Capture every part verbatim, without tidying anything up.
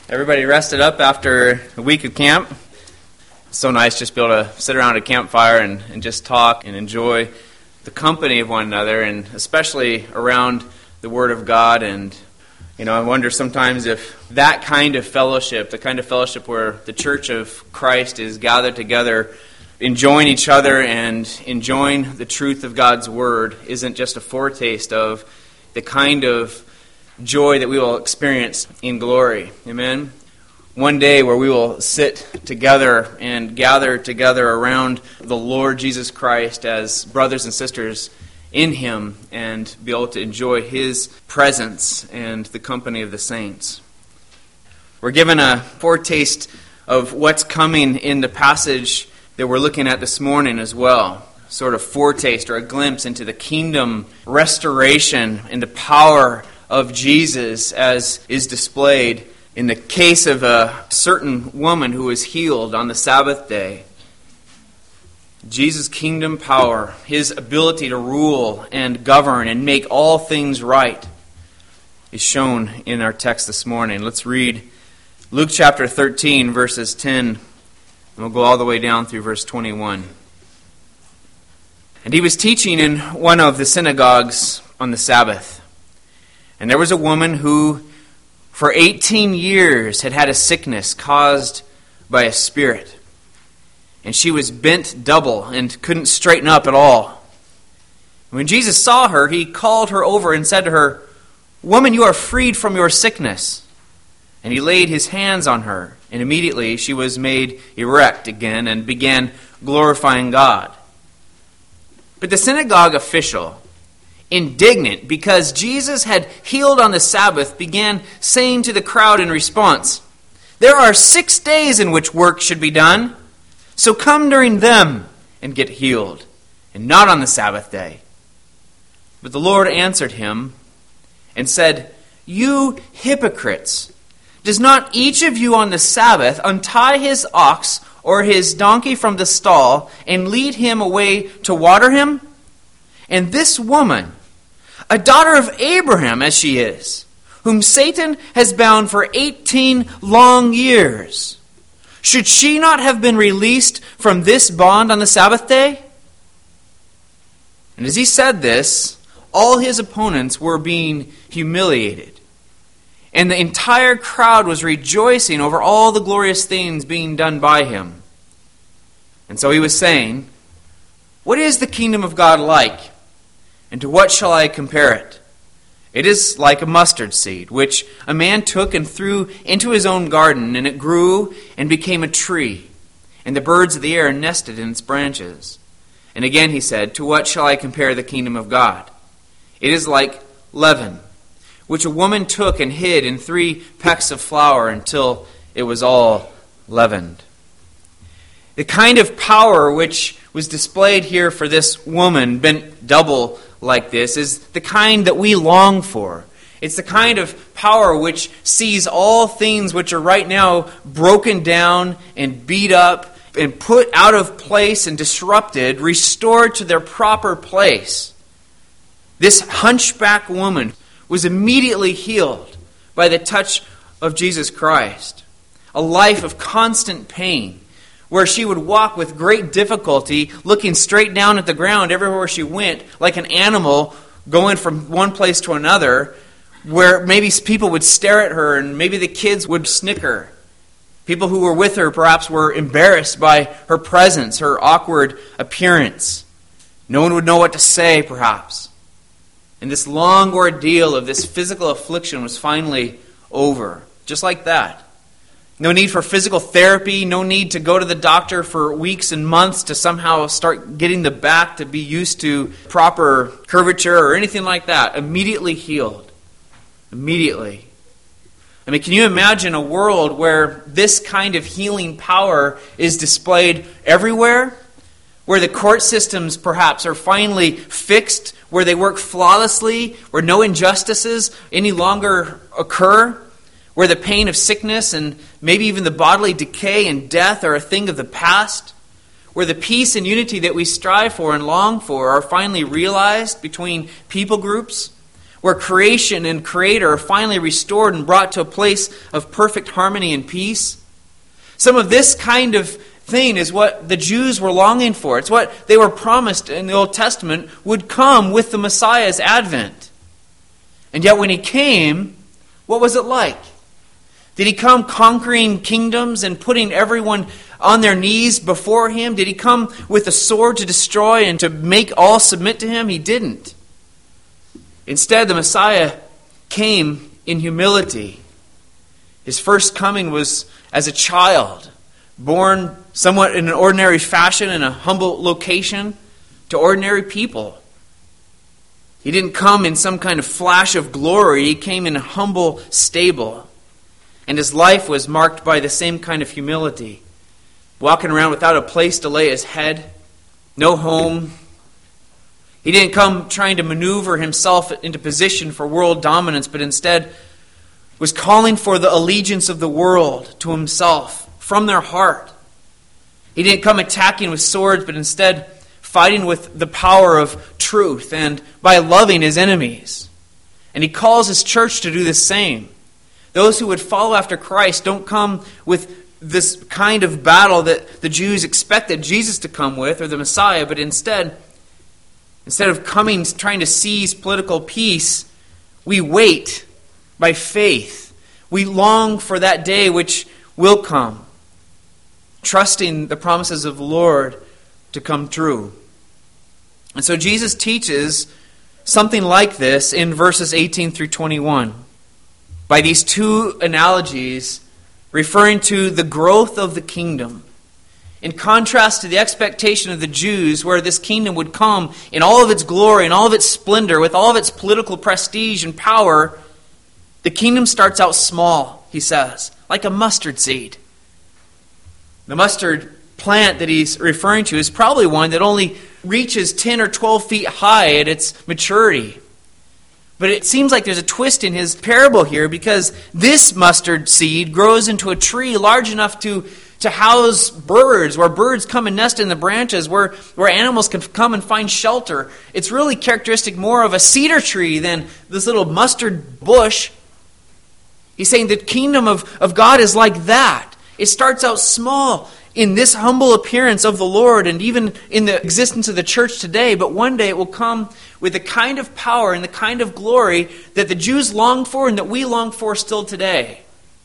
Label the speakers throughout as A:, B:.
A: Everybody rested up after a week of camp. It's so nice just to be able to sit around a campfire and, and just talk and enjoy the company of one another, and especially around the Word of God. And, you know, I wonder sometimes if that kind of fellowship, the kind of fellowship where the Church of Christ is gathered together, enjoying each other and enjoying the truth of God's Word, isn't just a foretaste of the kind of joy that we will experience in glory. Amen? One day where we will sit together and gather together around the Lord Jesus Christ as brothers and sisters in Him and be able to enjoy His presence and the company of the saints. We're given a foretaste of what's coming in the passage that we're looking at this morning as well. Sort of foretaste or a glimpse into the kingdom restoration and the power of Jesus as is displayed in the case of a certain woman who was healed on the Sabbath day. Jesus' kingdom power, His ability to rule and govern and make all things right, is shown in our text this morning. Let's read Luke chapter thirteen, verses ten, and we'll go all the way down through verse twenty-one. And he was teaching in one of the synagogues on the Sabbath. And there was a woman who for eighteen years had had a sickness caused by a spirit. And she was bent double and couldn't straighten up at all. When Jesus saw her, He called her over and said to her, "Woman, you are freed from your sickness." And He laid His hands on her, and immediately she was made erect again and began glorifying God. But the synagogue official, indignant because Jesus had healed on the Sabbath, began saying to the crowd in response, "There are six days in which work should be done, so come during them and get healed, and not on the Sabbath day." But the Lord answered him and said, "You hypocrites, does not each of you on the Sabbath untie his ox or his donkey from the stall and lead him away to water him? And this woman, a daughter of Abraham as she is, whom Satan has bound for eighteen long years, should she not have been released from this bond on the Sabbath day?" And as he said this, all his opponents were being humiliated, and the entire crowd was rejoicing over all the glorious things being done by him. And so he was saying, "What is the kingdom of God like? And to what shall I compare it? It is like a mustard seed, which a man took and threw into his own garden, and it grew and became a tree, and the birds of the air nested in its branches." And again he said, "To what shall I compare the kingdom of God? It is like leaven, which a woman took and hid in three pecks of flour until it was all leavened." The kind of power which was displayed here for this woman, bent double like this, is the kind that we long for. It's the kind of power which sees all things which are right now broken down and beat up and put out of place and disrupted, restored to their proper place. This hunchback woman was immediately healed by the touch of Jesus Christ. A life of constant pain, where she would walk with great difficulty, looking straight down at the ground everywhere she went, like an animal going from one place to another, where maybe people would stare at her and maybe the kids would snicker. People who were with her perhaps were embarrassed by her presence, her awkward appearance. No one would know what to say, perhaps. And this long ordeal of this physical affliction was finally over, just like that. No need for physical therapy, no need to go to the doctor for weeks and months to somehow start getting the back to be used to proper curvature or anything like that. Immediately healed. Immediately. I mean, can you imagine a world where this kind of healing power is displayed everywhere? Where the court systems perhaps are finally fixed, where they work flawlessly, where no injustices any longer occur? Where the pain of sickness and maybe even the bodily decay and death are a thing of the past, where the peace and unity that we strive for and long for are finally realized between people groups, where creation and creator are finally restored and brought to a place of perfect harmony and peace. Some of this kind of thing is what the Jews were longing for. It's what they were promised in the Old Testament would come with the Messiah's advent. And yet when he came, what was it like? Did he come conquering kingdoms and putting everyone on their knees before him? Did he come with a sword to destroy and to make all submit to him? He didn't. Instead, the Messiah came in humility. His first coming was as a child, born somewhat in an ordinary fashion in a humble location to ordinary people. He didn't come in some kind of flash of glory. He came in a humble stable. And his life was marked by the same kind of humility. Walking around without a place to lay his head, no home. He didn't come trying to maneuver himself into position for world dominance, but instead was calling for the allegiance of the world to himself from their heart. He didn't come attacking with swords, but instead fighting with the power of truth and by loving his enemies. And he calls his church to do the same. Those who would follow after Christ don't come with this kind of battle that the Jews expected Jesus to come with, or the Messiah, but instead, instead of coming, trying to seize political peace, we wait by faith. We long for that day which will come, trusting the promises of the Lord to come true. And so Jesus teaches something like this in verses eighteen through twenty-one. By these two analogies, referring to the growth of the kingdom. In contrast to the expectation of the Jews, where this kingdom would come in all of its glory and all of its splendor, with all of its political prestige and power, the kingdom starts out small, he says, like a mustard seed. The mustard plant that he's referring to is probably one that only reaches ten or twelve feet high at its maturity. But it seems like there's a twist in his parable here, because this mustard seed grows into a tree large enough to, to house birds, where birds come and nest in the branches, where, where animals can come and find shelter. It's really characteristic more of a cedar tree than this little mustard bush. He's saying the kingdom of, of God is like that. It starts out small in this humble appearance of the Lord and even in the existence of the church today, but one day it will come with the kind of power and the kind of glory that the Jews longed for and that we long for still today.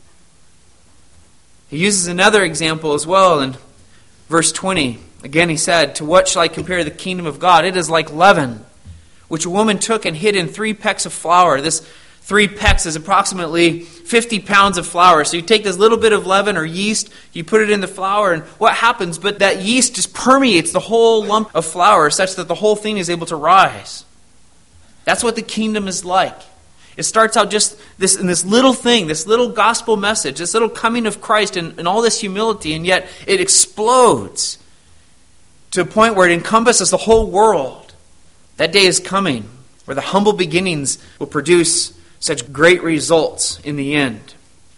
A: He uses another example as well in verse twenty. Again he said, "To what shall I compare the kingdom of God? It is like leaven, which a woman took and hid in three pecks of flour." This three pecks is approximately fifty pounds of flour. So you take this little bit of leaven or yeast, you put it in the flour, and what happens? But that yeast just permeates the whole lump of flour such that the whole thing is able to rise. That's what the kingdom is like. It starts out just this in this little thing, this little gospel message, this little coming of Christ and, and all this humility, and yet it explodes to a point where it encompasses the whole world. That day is coming where the humble beginnings will produce such great results in the end.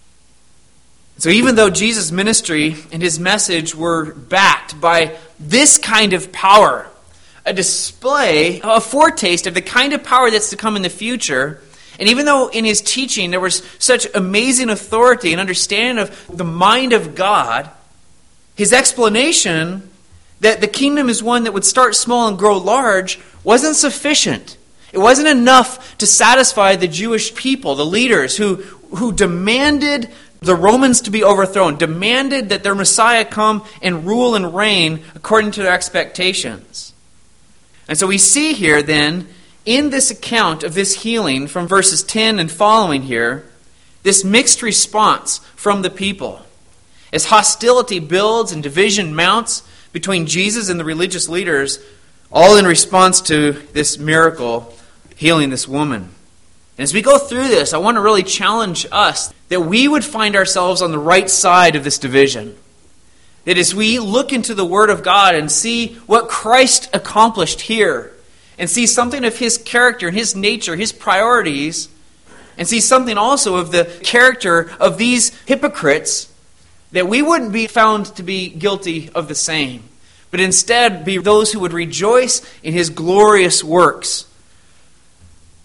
A: So even though Jesus' ministry and his message were backed by this kind of power, a display, a foretaste of the kind of power that's to come in the future, and even though in his teaching there was such amazing authority and understanding of the mind of God, his explanation that the kingdom is one that would start small and grow large wasn't sufficient. It wasn't enough to satisfy the Jewish people, the leaders who, who demanded the Romans to be overthrown, demanded that their Messiah come and rule and reign according to their expectations. And so we see here then, in this account of this healing from verses ten and following here, this mixed response from the people. As hostility builds and division mounts between Jesus and the religious leaders, all in response to this miracle healing this woman. And as we go through this, I want to really challenge us that we would find ourselves on the right side of this division. That as we look into the Word of God and see what Christ accomplished here, and see something of his character and his nature, his priorities, and see something also of the character of these hypocrites, that we wouldn't be found to be guilty of the same, but instead be those who would rejoice in his glorious works.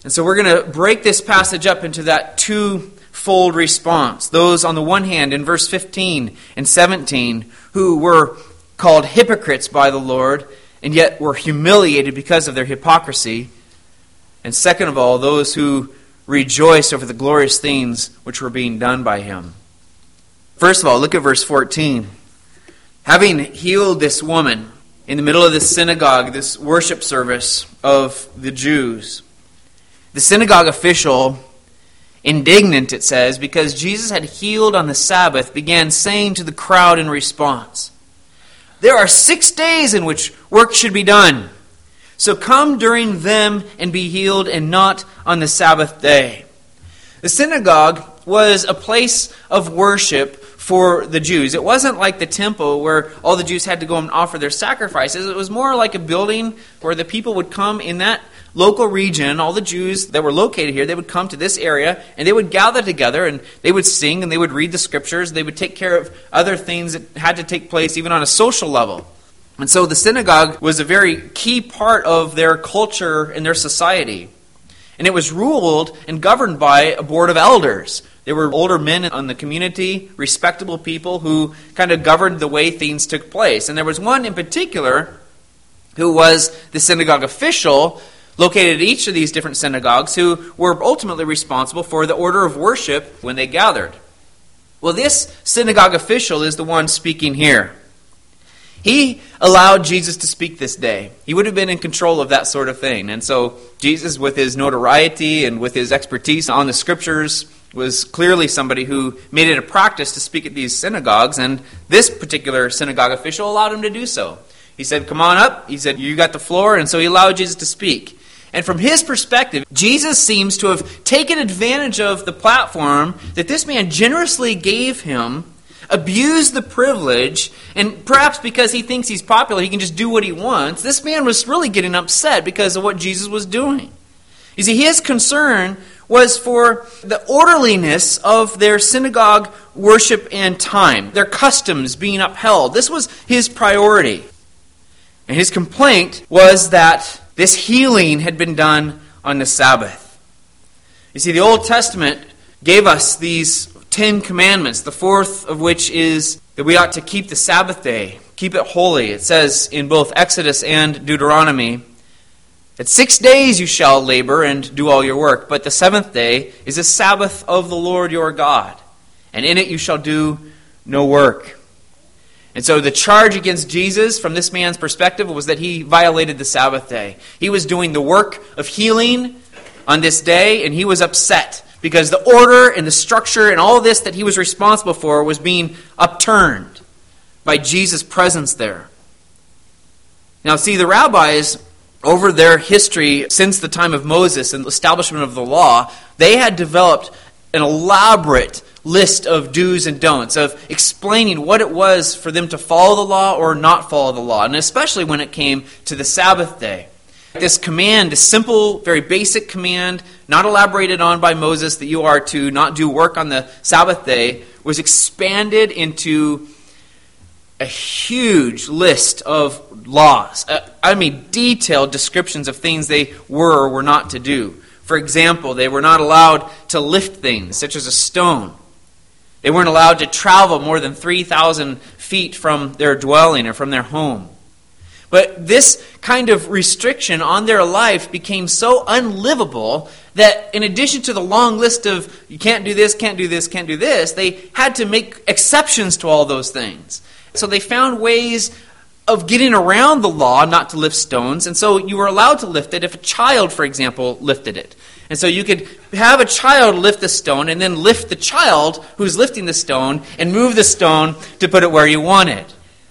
A: And so we're going to break this passage up into that two-fold response. Those on the one hand in verse fifteen and seventeen who were called hypocrites by the Lord and yet were humiliated because of their hypocrisy. And second of all, those who rejoice over the glorious things which were being done by him. First of all, look at verse fourteen. Having healed this woman in the middle of this synagogue, this worship service of the Jews, the synagogue official, indignant it says, because Jesus had healed on the Sabbath, began saying to the crowd in response, "There are six days in which work should be done. So come during them and be healed, and not on the Sabbath day." The synagogue was a place of worship for the Jews. It wasn't like the temple where all the Jews had to go and offer their sacrifices. It was more like a building where the people would come in that local region. All the Jews that were located here, they would come to this area and they would gather together and they would sing and they would read the scriptures. They would take care of other things that had to take place even on a social level. And so the synagogue was a very key part of their culture and their society. And it was ruled and governed by a board of elders. They were older men in the community, respectable people who kind of governed the way things took place. And there was one in particular who was the synagogue official located at each of these different synagogues who were ultimately responsible for the order of worship when they gathered. Well, this synagogue official is the one speaking here. He allowed Jesus to speak this day. He would have been in control of that sort of thing. And so Jesus, with his notoriety and with his expertise on the scriptures, was clearly somebody who made it a practice to speak at these synagogues. And this particular synagogue official allowed him to do so. He said, "Come on up." He said, "You got the floor." And so he allowed Jesus to speak. And from his perspective, Jesus seems to have taken advantage of the platform that this man generously gave him, abused the privilege, and perhaps because he thinks he's popular, he can just do what he wants. This man was really getting upset because of what Jesus was doing. You see, his concern was for the orderliness of their synagogue worship and time, their customs being upheld. This was his priority. And his complaint was that this healing had been done on the Sabbath. You see, the Old Testament gave us these Ten Commandments, the fourth of which is that we ought to keep the Sabbath day, keep it holy. It says in both Exodus and Deuteronomy that six days you shall labor and do all your work, but the seventh day is a Sabbath of the Lord your God, and in it you shall do no work. And so the charge against Jesus from this man's perspective was that he violated the Sabbath day. He was doing the work of healing on this day, and he was upset because the order and the structure and all this that he was responsible for was being upturned by Jesus' presence there. Now, see, the rabbis, over their history since the time of Moses and the establishment of the law, they had developed an elaborate list of do's and don'ts, of explaining what it was for them to follow the law or not follow the law, and especially when it came to the Sabbath day. This command, this simple, very basic command, not elaborated on by Moses, that you are to not do work on the Sabbath day, was expanded into a huge list of laws. I mean, detailed descriptions of things they were or were not to do. For example, they were not allowed to lift things, such as a stone. They weren't allowed to travel more than three thousand feet from their dwelling or from their home. But this kind of restriction on their life became so unlivable that in addition to the long list of you can't do this, can't do this, can't do this, they had to make exceptions to all those things. So they found ways of getting around the law not to lift stones, and so you were allowed to lift it if a child, for example, lifted it. And so you could have a child lift the stone and then lift the child who's lifting the stone and move the stone to put it where you want it.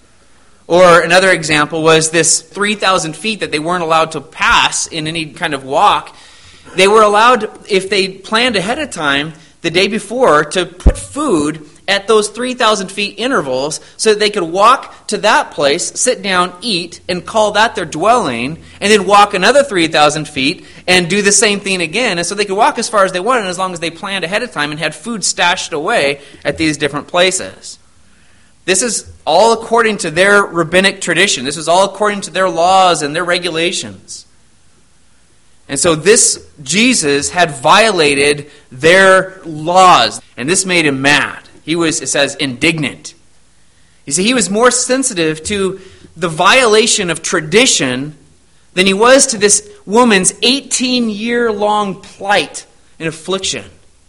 A: Or another example was this three thousand feet that they weren't allowed to pass in any kind of walk. They were allowed, if they planned ahead of time, the day before, to put food at those three thousand feet intervals so that they could walk to that place, sit down, eat, and call that their dwelling, and then walk another three thousand feet and do the same thing again. And so they could walk as far as they wanted as long as they planned ahead of time and had food stashed away at these different places. This is all according to their rabbinic tradition. This is all according to their laws and their regulations. And so this Jesus had violated their laws, and this made him mad. He was, it says, indignant. You see, he was more sensitive to the violation of tradition than he was to this woman's eighteen-year-long plight and affliction.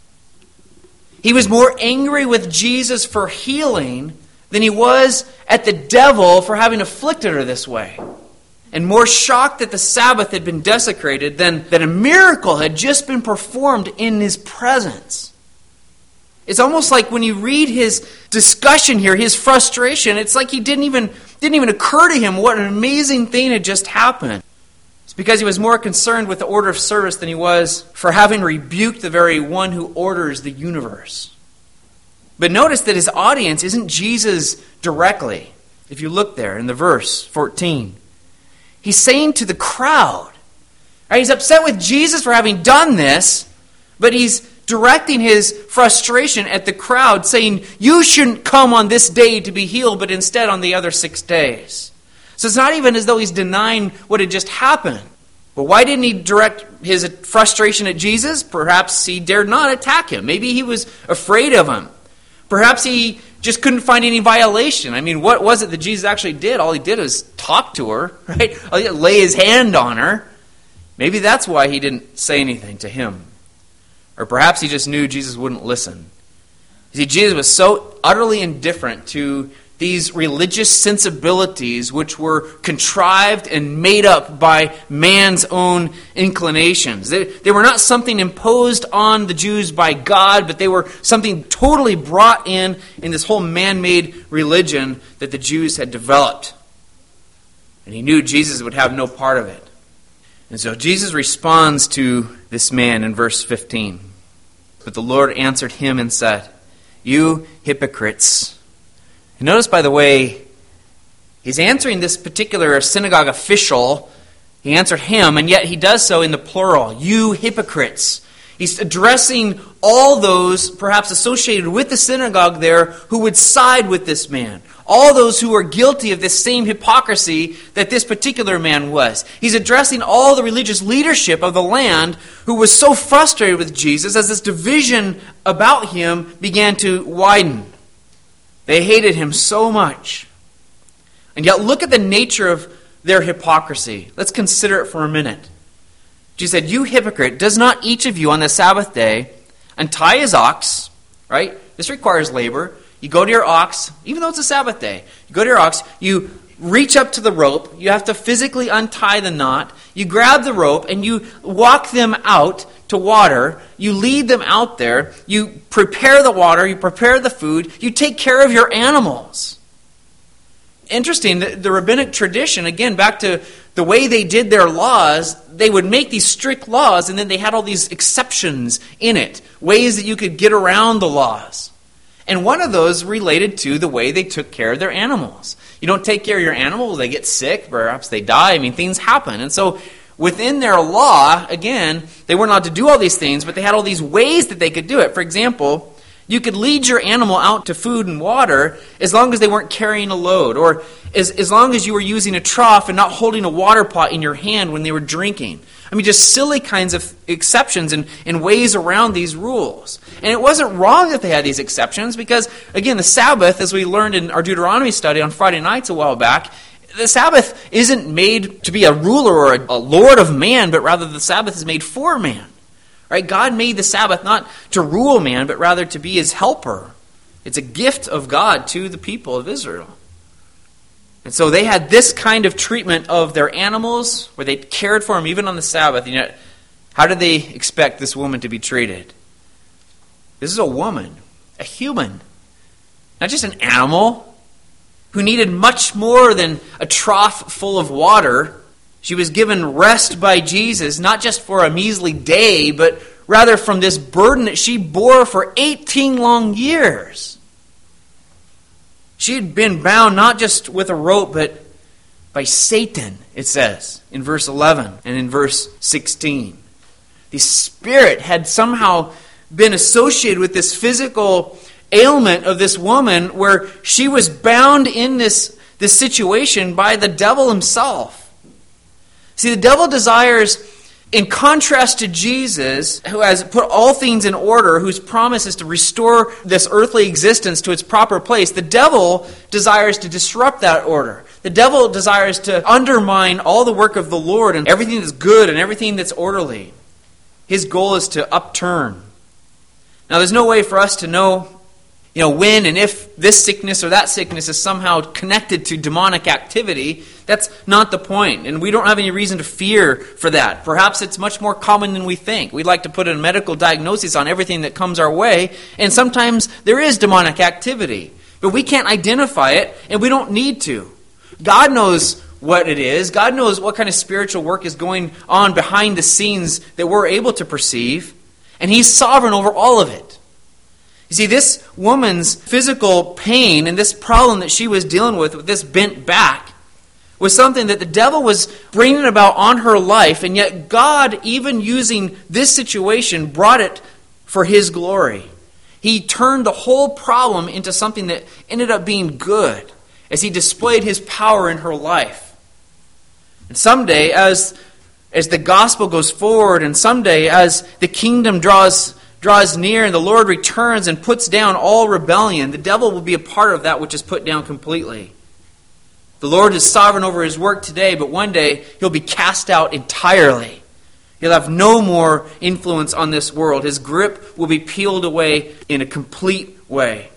A: He was more angry with Jesus for healing than he was at the devil for having afflicted her this way. And more shocked that the Sabbath had been desecrated than that a miracle had just been performed in his presence. It's almost like when you read his discussion here, his frustration, it's like he didn't even didn't even occur to him what an amazing thing had just happened. It's because he was more concerned with the order of service than he was for having rebuked the very one who orders the universe. But notice that his audience isn't Jesus directly. If you look there in the verse fourteen. He's saying to the crowd, right? He's upset with Jesus for having done this, but he's directing his frustration at the crowd, saying, you shouldn't come on this day to be healed, but instead on the other six days. So it's not even as though he's denying what had just happened. But why didn't he direct his frustration at Jesus? Perhaps he dared not attack him. Maybe he was afraid of him. Perhaps he just couldn't find any violation. I mean, what was it that Jesus actually did? All he did was talk to her, right? Lay his hand on her. Maybe that's why he didn't say anything to him. Or perhaps he just knew Jesus wouldn't listen. You see, Jesus was so utterly indifferent to these religious sensibilities which were contrived and made up by man's own inclinations. They, they were not something imposed on the Jews by God, but they were something totally brought in in this whole man-made religion that the Jews had developed. And he knew Jesus would have no part of it. And so Jesus responds to this man in verse fifteen. But the Lord answered him and said, you hypocrites. And notice, by the way, he's answering this particular synagogue official. He answered him, and yet he does so in the plural. You hypocrites. He's addressing all those perhaps associated with the synagogue there who would side with this man. All those who are guilty of this same hypocrisy that this particular man was. He's addressing all the religious leadership of the land who was so frustrated with Jesus as this division about him began to widen. They hated him so much. And yet look at the nature of their hypocrisy. Let's consider it for a minute. Jesus said, you hypocrite, does not each of you on the Sabbath day untie his ox, right? This requires labor. You go to your ox, even though it's a Sabbath day, you go to your ox, you reach up to the rope, you have to physically untie the knot, you grab the rope and you walk them out to water, you lead them out there, you prepare the water, you prepare the food, you take care of your animals. Interesting, the, the rabbinic tradition, again, back to the way they did their laws, they would make these strict laws and then they had all these exceptions in it, ways that you could get around the laws. And one of those related to the way they took care of their animals. You don't take care of your animals, they get sick, perhaps they die. I mean, things happen. And so within their law, again, they weren't allowed to do all these things, but they had all these ways that they could do it. For example, you could lead your animal out to food and water as long as they weren't carrying a load, or as, as long as you were using a trough and not holding a water pot in your hand when they were drinking. I mean, just silly kinds of exceptions and, and ways around these rules. And it wasn't wrong that they had these exceptions because, again, the Sabbath, as we learned in our Deuteronomy study on Friday nights a while back, the Sabbath isn't made to be a ruler or a, a lord of man, but rather the Sabbath is made for man. Right? God made the Sabbath not to rule man, but rather to be his helper. It's a gift of God to the people of Israel. And so they had this kind of treatment of their animals, where they cared for them even on the Sabbath. And yet, how did they expect this woman to be treated? This is a woman, a human, not just an animal, who needed much more than a trough full of water. She was given rest by Jesus, not just for a measly day, but rather from this burden that she bore for eighteen long years. She had been bound not just with a rope, but by Satan, it says in verse eleven and in verse sixteen. The spirit had somehow been associated with this physical ailment of this woman where she was bound in this, this situation by the devil himself. See, the devil desires In contrast to Jesus, who has put all things in order, whose promise is to restore this earthly existence to its proper place, the devil desires to disrupt that order. The devil desires to undermine all the work of the Lord and everything that's good and everything that's orderly. His goal is to upturn. Now, there's no way for us to know, you know, when and if this sickness or that sickness is somehow connected to demonic activity. That's not the point, and we don't have any reason to fear for that. Perhaps it's much more common than we think. We'd like to put a medical diagnosis on everything that comes our way, and sometimes there is demonic activity. But we can't identify it, and we don't need to. God knows what it is. God knows what kind of spiritual work is going on behind the scenes that we're able to perceive, and He's sovereign over all of it. You see, this woman's physical pain and this problem that she was dealing with, with this bent back, was something that the devil was bringing about on her life, and yet God, even using this situation, brought it for His glory. He turned the whole problem into something that ended up being good as He displayed His power in her life. And someday, as, as the gospel goes forward, and someday as the kingdom draws draws near and the Lord returns and puts down all rebellion, the devil will be a part of that which is put down completely. The Lord is sovereign over His work today, but one day He'll be cast out entirely. He'll have no more influence on this world. His grip will be peeled away in a complete way.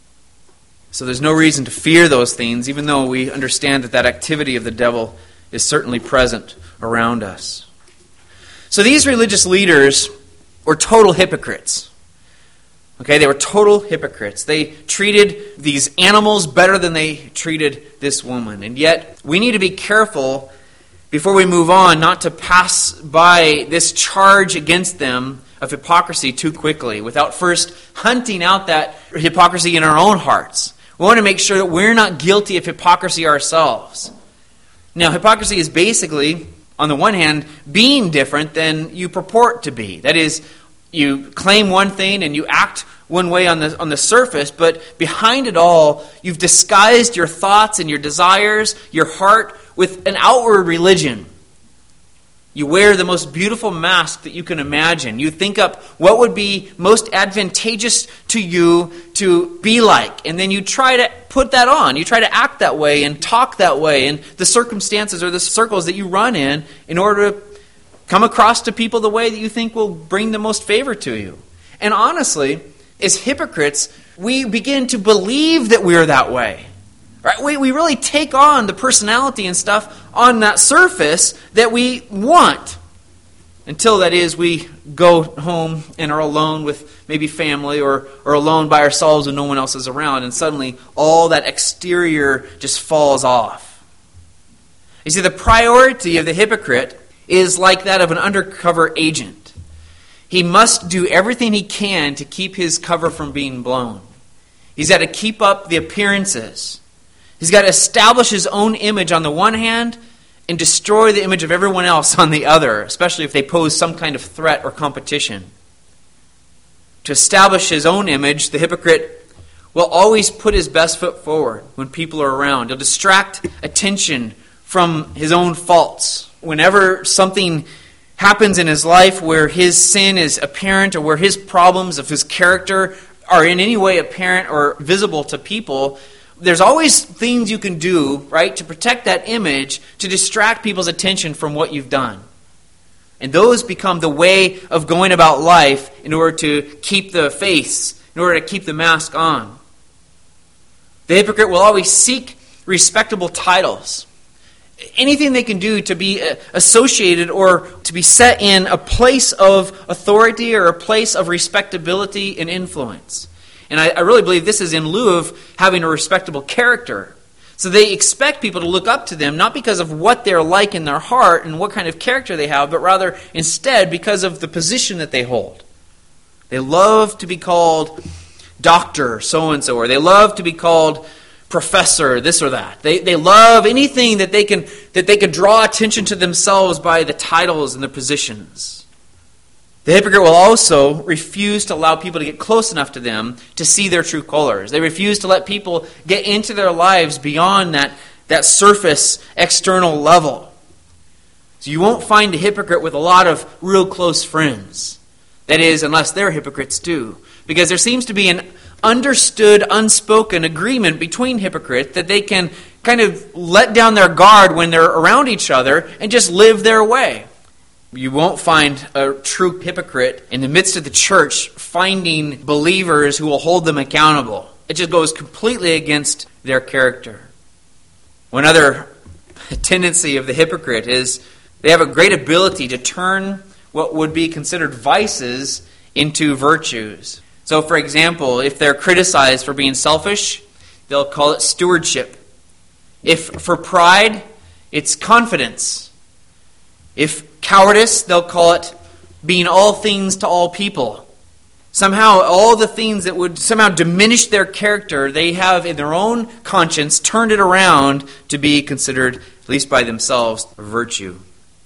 A: So there's no reason to fear those things, even though we understand that that activity of the devil is certainly present around us. So these religious leaders were total hypocrites. Okay, they were total hypocrites. They treated these animals better than they treated this woman. And yet, we need to be careful before we move on not to pass by this charge against them of hypocrisy too quickly without first hunting out that hypocrisy in our own hearts. We want to make sure that we're not guilty of hypocrisy ourselves. Now, hypocrisy is basically, on the one hand, being different than you purport to be. That is, you claim one thing and you act one way on the on the surface, but behind it all, you've disguised your thoughts and your desires, your heart, with an outward religion. You wear the most beautiful mask that you can imagine. You think up what would be most advantageous to you to be like, and then you try to put that on. You try to act that way and talk that way in the circumstances or the circles that you run in in order to come across to people the way that you think will bring the most favor to you. And honestly, as hypocrites, we begin to believe that we're that way. Right? We, we really take on the personality and stuff on that surface that we want. Until, that is, we go home and are alone with maybe family or, or alone by ourselves and no one else is around. And suddenly all that exterior just falls off. You see, the priority of the hypocrite is like that of an undercover agent. He must do everything he can to keep his cover from being blown. He's got to keep up the appearances. He's got to establish his own image on the one hand and destroy the image of everyone else on the other, especially if they pose some kind of threat or competition. To establish his own image, the hypocrite will always put his best foot forward when people are around. He'll distract attention from his own faults. Whenever something happens in his life where his sin is apparent or where his problems of his character are in any way apparent or visible to people, there's always things you can do, right, to protect that image, to distract people's attention from what you've done. And those become the way of going about life in order to keep the face, in order to keep the mask on. The hypocrite will always seek respectable titles. Anything they can do to be associated or to be set in a place of authority or a place of respectability and influence. And I, I really believe this is in lieu of having a respectable character. So they expect people to look up to them, not because of what they're like in their heart and what kind of character they have, but rather instead because of the position that they hold. They love to be called doctor so-and-so, or they love to be called professor, this or that. They they love anything that they can that they can draw attention to themselves by the titles and the positions. The hypocrite will also refuse to allow people to get close enough to them to see their true colors. They refuse to let people get into their lives beyond that, that surface external level. So you won't find a hypocrite with a lot of real close friends. That is, unless they're hypocrites too. Because there seems to be an understood, unspoken agreement between hypocrites that they can kind of let down their guard when they're around each other and just live their way. You won't find a true hypocrite in the midst of the church finding believers who will hold them accountable. It just goes completely against their character. One other tendency of the hypocrite is they have a great ability to turn what would be considered vices into virtues. So, for example, if they're criticized for being selfish, they'll call it stewardship. If for pride, it's confidence. If cowardice, they'll call it being all things to all people. Somehow, all the things that would somehow diminish their character, they have in their own conscience turned it around to be considered, at least by themselves, a virtue.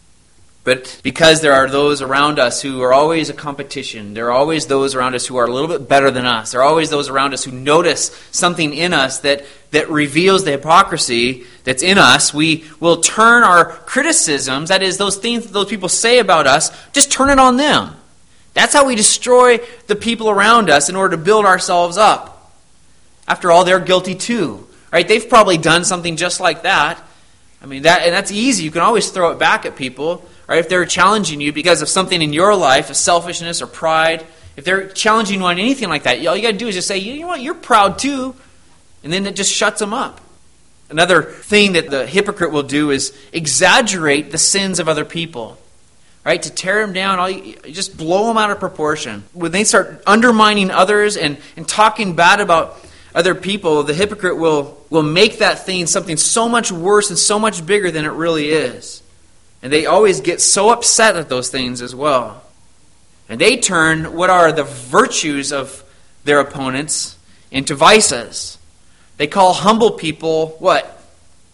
A: But because there are those around us who are always a competition, there are always those around us who are a little bit better than us, there are always those around us who notice something in us that, that reveals the hypocrisy that's in us, we will turn our criticisms, that is, those things that those people say about us, just turn it on them. That's how we destroy the people around us in order to build ourselves up. After all, they're guilty too. Right? They've probably done something just like that. I mean, that and that's easy. You can always throw it back at people. Right? If they're challenging you because of something in your life, of selfishness or pride, if they're challenging you on anything like that, all you got to do is just say, you know what, you're proud too. And then it just shuts them up. Another thing that the hypocrite will do is exaggerate the sins of other people. Right, to tear them down, all you, you just blow them out of proportion. When they start undermining others and, and talking bad about other people, the hypocrite will, will make that thing something so much worse and so much bigger than it really is. And they always get so upset at those things as well. And they turn what are the virtues of their opponents into vices. They call humble people what?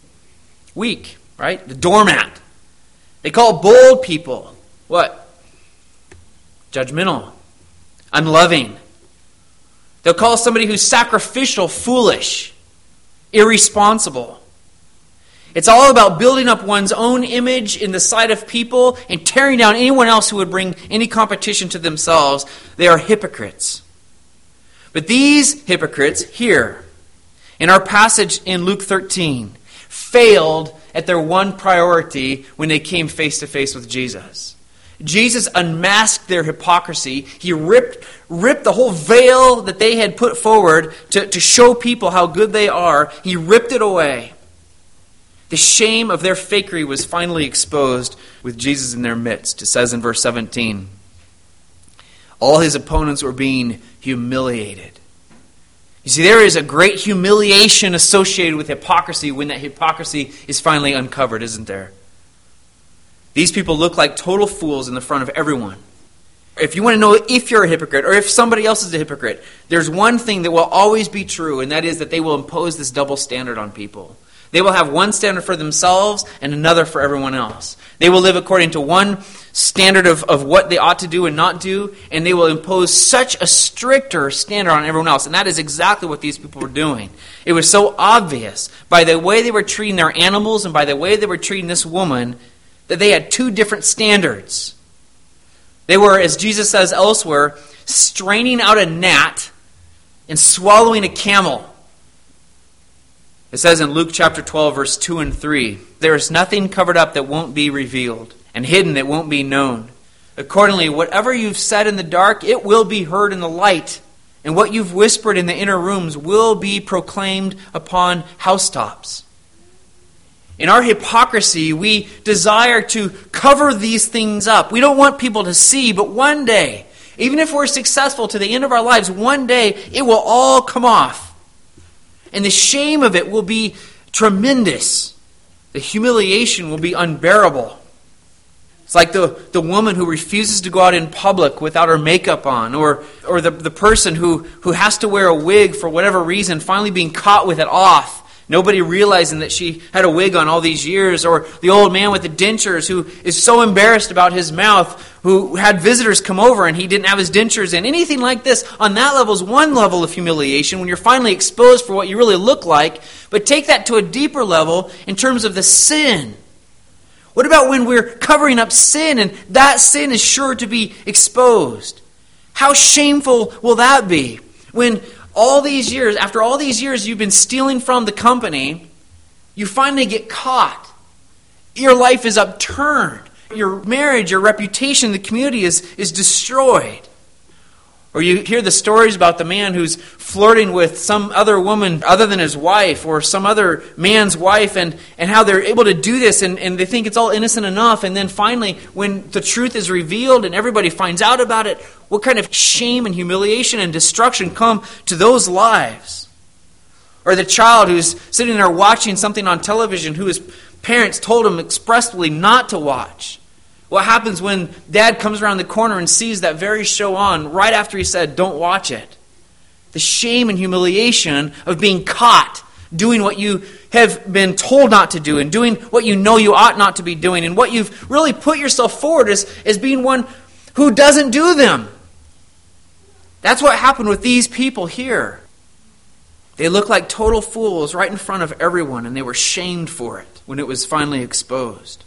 A: Weak, right? The doormat. They call bold people what? Judgmental. Unloving. They'll call somebody who's sacrificial foolish. Irresponsible. It's all about building up one's own image in the sight of people and tearing down anyone else who would bring any competition to themselves. They are hypocrites. But these hypocrites here, in our passage in Luke thirteen, failed at their one priority when they came face to face with Jesus. Jesus unmasked their hypocrisy. He ripped, ripped the whole veil that they had put forward to, to show people how good they are. He ripped it away. The shame of their fakery was finally exposed with Jesus in their midst. It says in verse seventeen, all his opponents were being humiliated. You see, there is a great humiliation associated with hypocrisy when that hypocrisy is finally uncovered, isn't there? These people look like total fools in the front of everyone. If you want to know if you're a hypocrite or if somebody else is a hypocrite, there's one thing that will always be true, and that is that they will impose this double standard on people. They will have one standard for themselves and another for everyone else. They will live according to one standard of, of what they ought to do and not do, and they will impose such a stricter standard on everyone else. And that is exactly what these people were doing. It was so obvious by the way they were treating their animals and by the way they were treating this woman that they had two different standards. They were, as Jesus says elsewhere, straining out a gnat and swallowing a camel. It says in Luke chapter twelve, verse two and three, there is nothing covered up that won't be revealed, and hidden that won't be known. Accordingly, whatever you've said in the dark, it will be heard in the light, and what you've whispered in the inner rooms will be proclaimed upon housetops. In our hypocrisy, we desire to cover these things up. We don't want people to see, but one day, even if we're successful to the end of our lives, one day it will all come off. And the shame of it will be tremendous. The humiliation will be unbearable. It's like the, the woman who refuses to go out in public without her makeup on, or or the, the person who, who has to wear a wig for whatever reason, finally being caught with it off. Nobody realizing that she had a wig on all these years, or the old man with the dentures who is so embarrassed about his mouth, who had visitors come over and he didn't have his dentures in. Anything like this, on that level, is one level of humiliation when you're finally exposed for what you really look like. But take that to a deeper level in terms of the sin. What about when we're covering up sin and that sin is sure to be exposed? How shameful will that be? When all these years, after all these years you've been stealing from the company, you finally get caught. Your life is upturned. Your marriage, your reputation, the community is, is destroyed. Or you hear the stories about the man who's flirting with some other woman other than his wife, or some other man's wife, and, and how they're able to do this, and, and they think it's all innocent enough. And then finally, when the truth is revealed and everybody finds out about it, what kind of shame and humiliation and destruction come to those lives? Or the child who's sitting there watching something on television who his parents told him expressly not to watch. What happens when dad comes around the corner and sees that very show on right after he said, don't watch it? The shame and humiliation of being caught doing what you have been told not to do and doing what you know you ought not to be doing, and what you've really put yourself forward as, as being one who doesn't do them. That's what happened with these people here. They looked like total fools right in front of everyone, and they were shamed for it when it was finally exposed.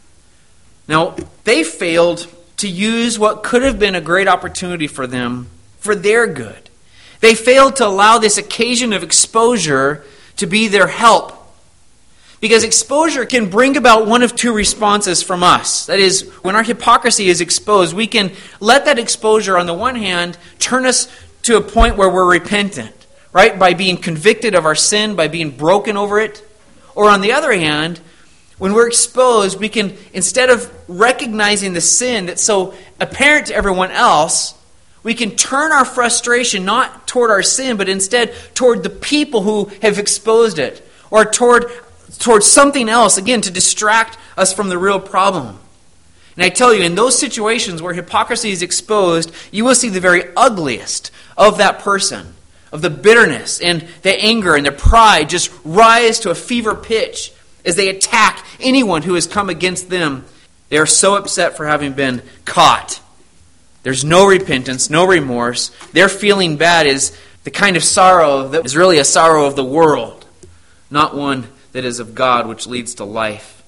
A: Now, they failed to use what could have been a great opportunity for them for their good. They failed to allow this occasion of exposure to be their help. Because exposure can bring about one of two responses from us. That is, when our hypocrisy is exposed, we can let that exposure, on the one hand, turn us to a point where we're repentant, right? By being convicted of our sin, by being broken over it. Or on the other hand, when we're exposed, we can, instead of recognizing the sin that's so apparent to everyone else, we can turn our frustration not toward our sin, but instead toward the people who have exposed it, or toward, toward something else, again, to distract us from the real problem. And I tell you, in those situations where hypocrisy is exposed, you will see the very ugliest of that person, of the bitterness and the anger and the pride just rise to a fever pitch as they attack anyone who has come against them. They are so upset for having been caught. There's no repentance, no remorse. Their feeling bad is the kind of sorrow that is really a sorrow of the world, not one that is of God, which leads to life.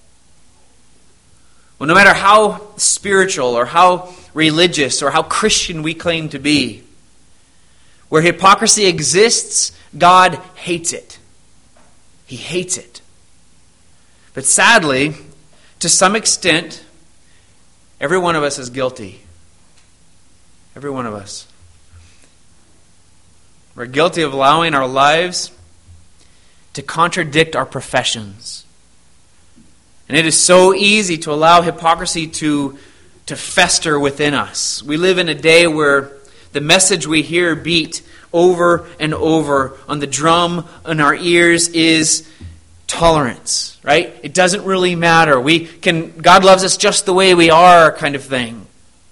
A: Well, no matter how spiritual or how religious or how Christian we claim to be, where hypocrisy exists, God hates it. He hates it. But sadly, to some extent, every one of us is guilty. Every one of us. We're guilty of allowing our lives to contradict our professions. And it is so easy to allow hypocrisy to, to fester within us. We live in a day where the message we hear beat over and over on the drum in our ears is tolerance, right? It doesn't really matter. We can God loves us just the way we are, kind of thing.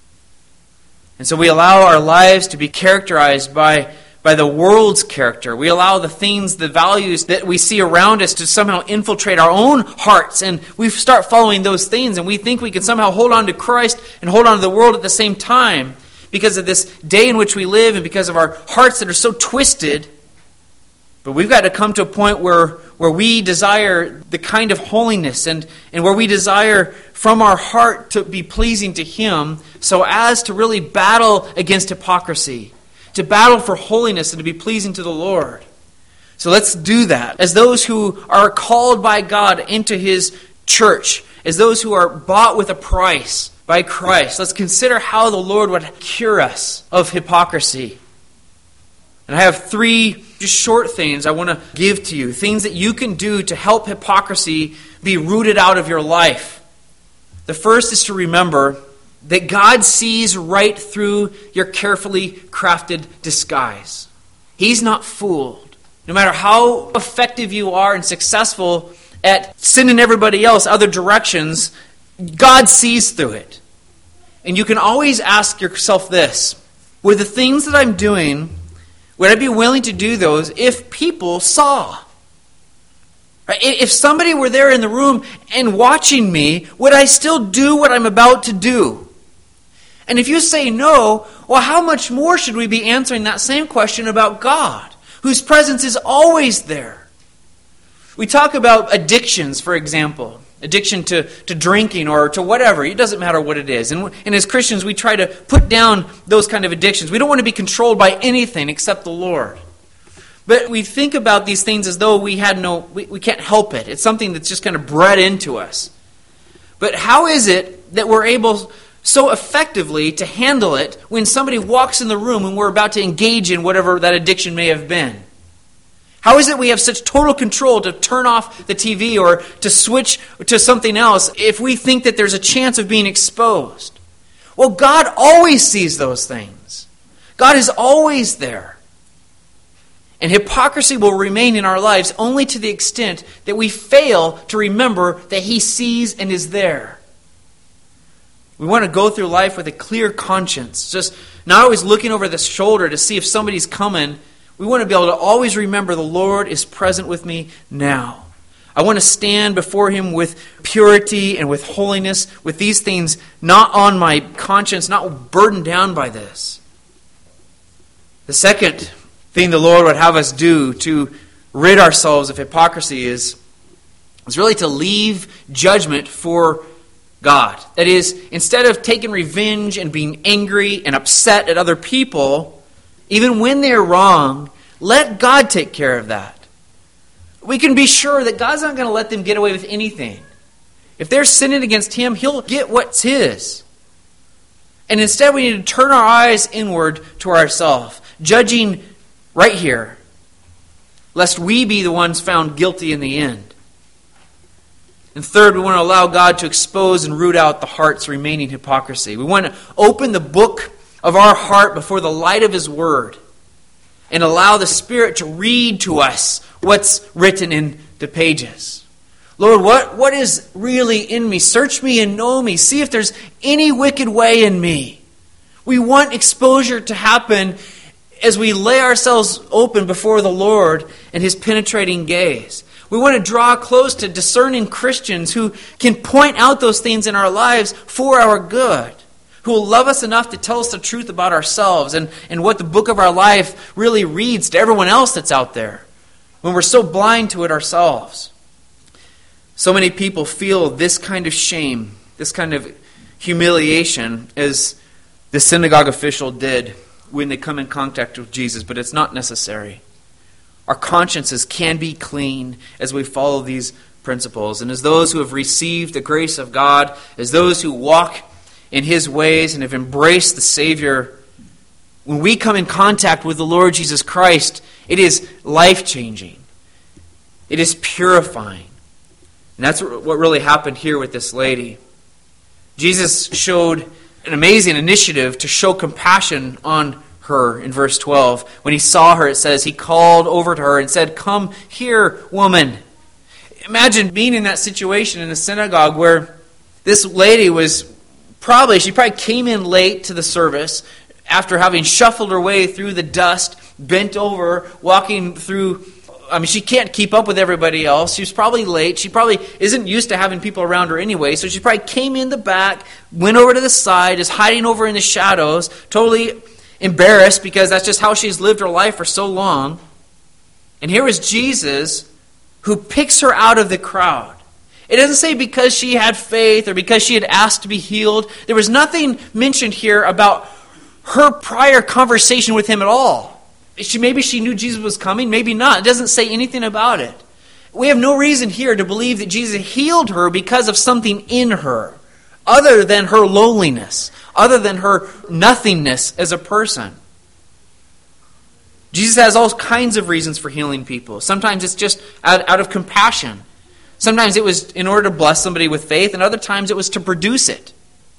A: And so we allow our lives to be characterized by, by the world's character. We allow the things, the values that we see around us to somehow infiltrate our own hearts. And we start following those things, and we think we can somehow hold on to Christ and hold on to the world at the same time because of this day in which we live and because of our hearts that are so twisted. But we've got to come to a point where, where we desire the kind of holiness and, and where we desire from our heart to be pleasing to Him, so as to really battle against hypocrisy, to battle for holiness and to be pleasing to the Lord. So let's do that. As those who are called by God into His church, as those who are bought with a price by Christ, let's consider how the Lord would cure us of hypocrisy. And I have three just short things I want to give to you. Things that you can do to help hypocrisy be rooted out of your life. The first is to remember that God sees right through your carefully crafted disguise. He's not fooled. No matter how effective you are and successful at sending everybody else other directions, God sees through it. And you can always ask yourself this: were the things that I'm doing, would I be willing to do those if people saw? Right? If somebody were there in the room and watching me, would I still do what I'm about to do? And if you say no, well, how much more should we be answering that same question about God, whose presence is always there? We talk about addictions, for example. Addiction to, to drinking or to whatever. It doesn't matter what it is. And, and as Christians, we try to put down those kind of addictions. We don't want to be controlled by anything except the Lord. But we think about these things as though we had no, we, we can't help it. It's something that's just kind of bred into us. But how is it that we're able so effectively to handle it when somebody walks in the room and we're about to engage in whatever that addiction may have been? How is it we have such total control to turn off the T V or to switch to something else if we think that there's a chance of being exposed? Well, God always sees those things. God is always there. And hypocrisy will remain in our lives only to the extent that we fail to remember that He sees and is there. We want to go through life with a clear conscience, just not always looking over the shoulder to see if somebody's coming. We want to be able to always remember the Lord is present with me now. I want to stand before Him with purity and with holiness, with these things not on my conscience, not burdened down by this. The second thing the Lord would have us do to rid ourselves of hypocrisy is, is really to leave judgment for God. That is, instead of taking revenge and being angry and upset at other people, even when they're wrong, let God take care of that. We can be sure that God's not going to let them get away with anything. If they're sinning against Him, He'll get what's His. And instead we need to turn our eyes inward to ourselves, judging right here, lest we be the ones found guilty in the end. And third, we want to allow God to expose and root out the heart's remaining hypocrisy. We want to open the book of our heart before the light of His Word and allow the Spirit to read to us what's written in the pages. Lord, what, what is really in me? Search me and know me. See if there's any wicked way in me. We want exposure to happen as we lay ourselves open before the Lord and His penetrating gaze. We want to draw close to discerning Christians who can point out those things in our lives for our good, who will love us enough to tell us the truth about ourselves and, and what the book of our life really reads to everyone else that's out there, when we're so blind to it ourselves. So many people feel this kind of shame, this kind of humiliation as the synagogue official did when they come in contact with Jesus, but it's not necessary. Our consciences can be clean as we follow these principles. And as those who have received the grace of God, as those who walk in His ways and have embraced the Savior, when we come in contact with the Lord Jesus Christ, it is life-changing. It is purifying. And that's what really happened here with this lady. Jesus showed an amazing initiative to show compassion on her in verse twelve. When He saw her, it says, He called over to her and said, "Come here, woman." Imagine being in that situation in a synagogue where this lady was probably, she probably came in late to the service after having shuffled her way through the dust, bent over, walking through. I mean, she can't keep up with everybody else. She was probably late. She probably isn't used to having people around her anyway. So she probably came in the back, went over to the side, is hiding over in the shadows, totally embarrassed because that's just how she's lived her life for so long. And here was Jesus who picks her out of the crowd. It doesn't say because she had faith or because she had asked to be healed. There was nothing mentioned here about her prior conversation with Him at all. She, maybe she knew Jesus was coming, maybe not. It doesn't say anything about it. We have no reason here to believe that Jesus healed her because of something in her, other than her lowliness, other than her nothingness as a person. Jesus has all kinds of reasons for healing people. Sometimes it's just out, out of compassion. Sometimes it was in order to bless somebody with faith, and other times it was to produce it.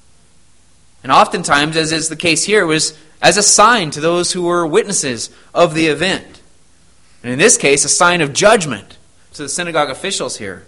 A: And oftentimes, as is the case here, it was as a sign to those who were witnesses of the event. And in this case, a sign of judgment to the synagogue officials here.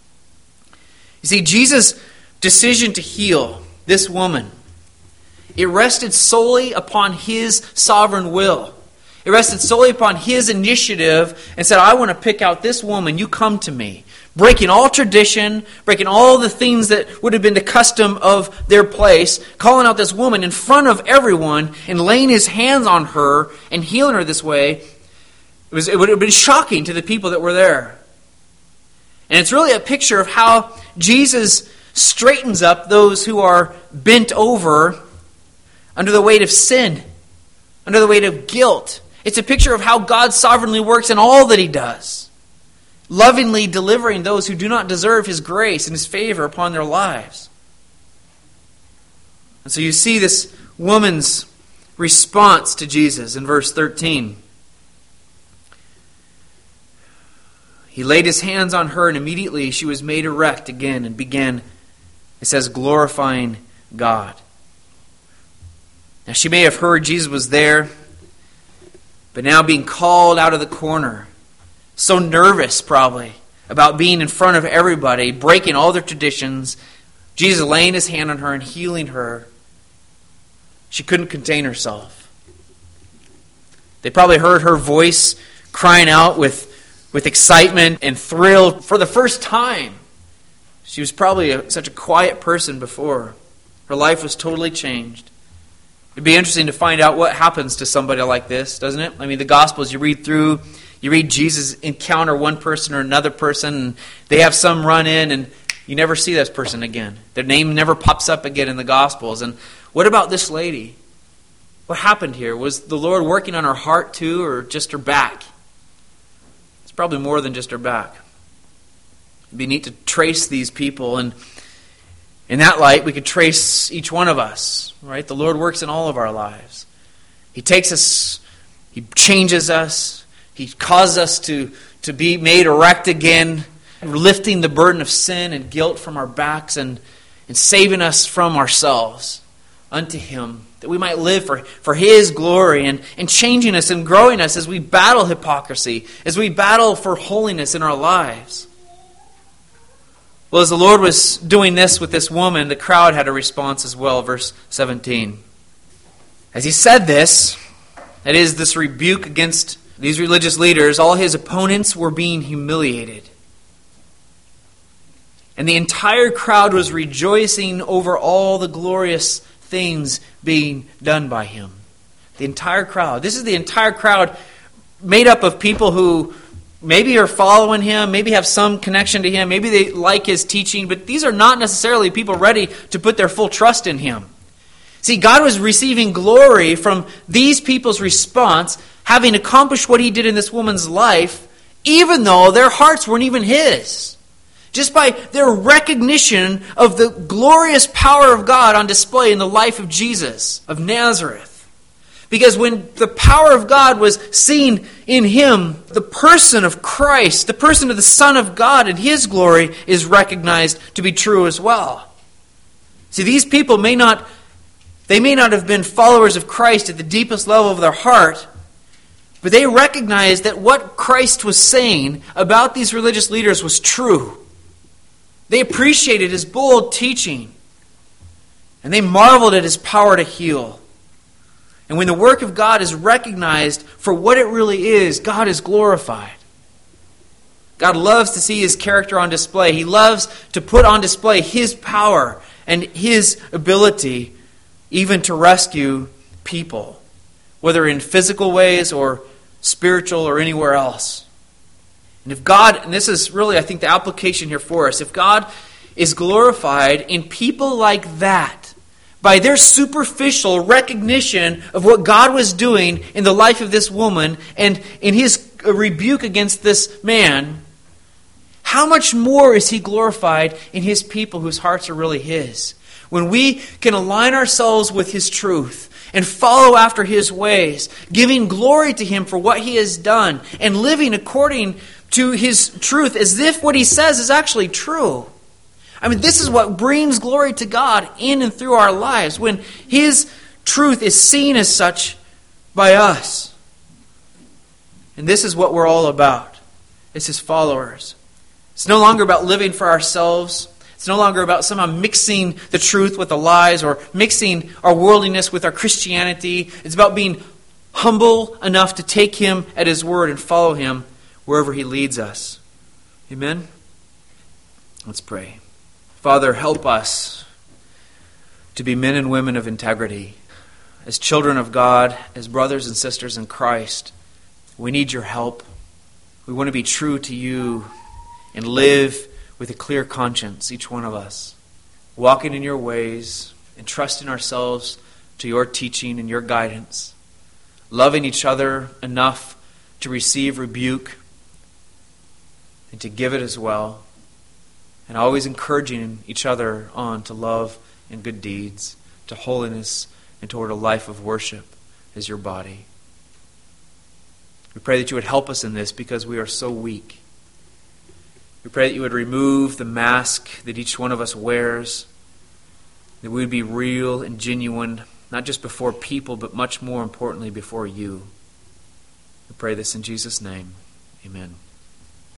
A: You see, Jesus' decision to heal this woman, it rested solely upon His sovereign will. It rested solely upon His initiative and said, I want to pick out this woman, you come to me. Breaking all tradition, breaking all the things that would have been the custom of their place, calling out this woman in front of everyone and laying His hands on her and healing her this way. It was, it would have been shocking to the people that were there. And it's really a picture of how Jesus straightens up those who are bent over under the weight of sin, under the weight of guilt. It's a picture of how God sovereignly works in all that He does, lovingly delivering those who do not deserve His grace and His favor upon their lives. And so you see this woman's response to Jesus in verse thirteen. He laid His hands on her, and immediately she was made erect again and began, it says, glorifying God. Now she may have heard Jesus was there, but now being called out of the corner, so nervous probably about being in front of everybody, breaking all their traditions, Jesus laying His hand on her and healing her, she couldn't contain herself. They probably heard her voice crying out with with excitement and thrill for the first time. She was probably a, such a quiet person before. Her life was totally changed. It'd be interesting to find out what happens to somebody like this, doesn't it? I mean, the Gospels, you read through, you read Jesus encounter one person or another person, and they have some run in, and you never see this person again. Their name never pops up again in the Gospels. And what about this lady? What happened here? Was the Lord working on her heart too, or just her back? Probably more than just her back. It'd be neat to trace these people, and in that light we could trace each one of us, right? The Lord works in all of our lives. He takes us, He changes us, He causes us to, to be made erect again, lifting the burden of sin and guilt from our backs and, and saving us from ourselves unto Him, that we might live for, for His glory, and, and changing us and growing us as we battle hypocrisy, as we battle for holiness in our lives. Well, as the Lord was doing this with this woman, the crowd had a response as well. Verse seventeen. As He said this, that is, this rebuke against these religious leaders, all His opponents were being humiliated. And the entire crowd was rejoicing over all the glorious things being done by Him. The entire crowd. This is the entire crowd made up of people who maybe are following Him, maybe have some connection to Him, maybe they like His teaching, but these are not necessarily people ready to put their full trust in Him. See, God was receiving glory from these people's response, having accomplished what He did in this woman's life, even though their hearts weren't even His. Just by their recognition of the glorious power of God on display in the life of Jesus of Nazareth. Because when the power of God was seen in Him, the person of Christ, the person of the Son of God and His glory is recognized to be true as well. See, these people may not, they may not have been followers of Christ at the deepest level of their heart, but they recognized that what Christ was saying about these religious leaders was true. They appreciated His bold teaching, and they marveled at His power to heal. And when the work of God is recognized for what it really is, God is glorified. God loves to see His character on display. He loves to put on display His power and His ability even to rescue people, whether in physical ways or spiritual or anywhere else. And if God, and this is really, I think, the application here for us, if God is glorified in people like that, by their superficial recognition of what God was doing in the life of this woman and in His rebuke against this man, how much more is He glorified in His people whose hearts are really His? When we can align ourselves with His truth and follow after His ways, giving glory to Him for what He has done and living according to His truth as if what He says is actually true. I mean, this is what brings glory to God in and through our lives, when His truth is seen as such by us. And this is what we're all about as His followers. It's no longer about living for ourselves. It's no longer about somehow mixing the truth with the lies or mixing our worldliness with our Christianity. It's about being humble enough to take Him at His word and follow Him wherever He leads us. Amen? Let's pray. Father, help us to be men and women of integrity. As children of God, as brothers and sisters in Christ, we need Your help. We want to be true to You and live with a clear conscience, each one of us, walking in your ways and trusting ourselves to your teaching and your guidance, loving each other enough to receive rebuke and to give it as well, and always encouraging each other on to love and good deeds, to holiness, and toward a life of worship as your body. We pray that you would help us in this because we are so weak. We pray that you would remove the mask that each one of us wears, that we would be real and genuine, not just before people, but much more importantly before you. We pray this in Jesus' name. Amen.